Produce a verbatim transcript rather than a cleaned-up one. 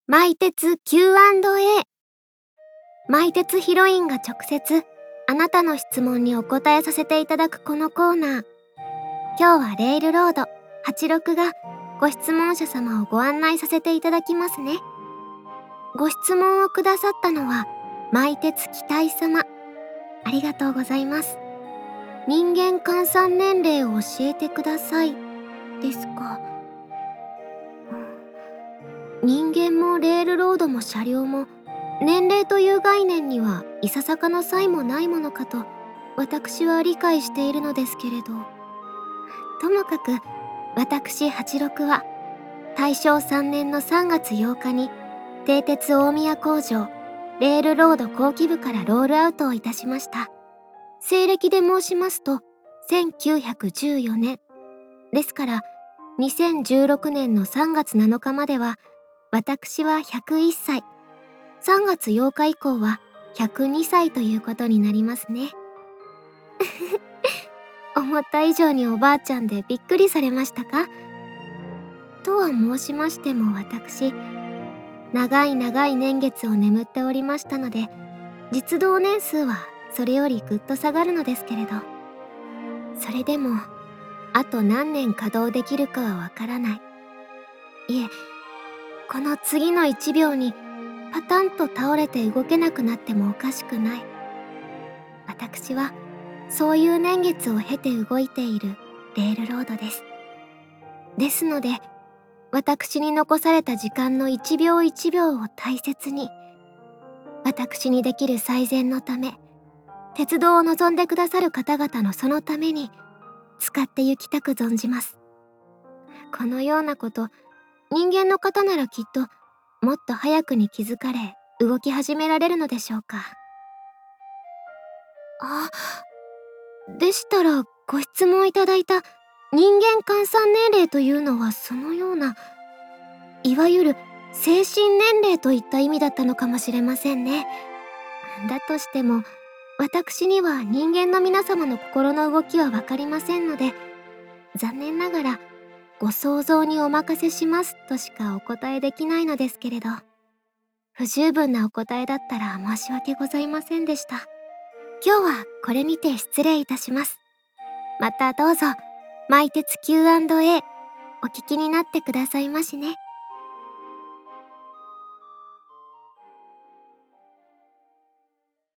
マイテツ キューアンドエー。 マイテツヒロインが直接あなたの質問にお答えさせていただくこのコーナー。今日はレールロードはちじゅうろくがご質問者様をご案内させていただきますね。ご質問をくださったのはマイテツ期待様。ありがとうございます。人間換算年齢を教えてくださいですか。人間もレールロードも車両も年齢という概念にはいささかの差異もないものかと私は理解しているのですけれど、ともかく私はちじゅうろくは大正さんねんのさんがつようかに帝鉄大宮工場レールロード後期部からロールアウトをいたしました。西暦で申しますとせんきゅうひゃくじゅうよねんですから、にせんじゅうろくねんのさんがつなのかまでは私はひゃくいっさい、さんがつようか以降はひゃくにさいということになりますね。思った以上におばあちゃんでびっくりされましたか？とは申しましても、私長い長い年月を眠っておりましたので、実動年数はそれよりぐっと下がるのですけれど、それでもあと何年稼働できるかはわからない。いえ、この次のいちびょうにパタンと倒れて動けなくなってもおかしくない。私はそういう年月を経て動いているレールロードです。ですので、私に残された時間の一秒一秒を大切に、私にできる最善のため、鉄道を望んでくださる方々のそのために使って行きたく存じます。このようなこと、人間の方ならきっともっと早くに気づかれ動き始められるのでしょうか。あ、でしたらご質問いただいた人間換算年齢というのはそのような、いわゆる精神年齢といった意味だったのかもしれませんね。だとしても私には人間の皆様の心の動きはわかりませんので、残念ながらご想像にお任せしますとしかお答えできないのですけれど、不十分なお答えだったら申し訳ございませんでした。今日はこれにて失礼いたします。またどうぞマイテツ キューアンドエー お聞きになってくださいましね。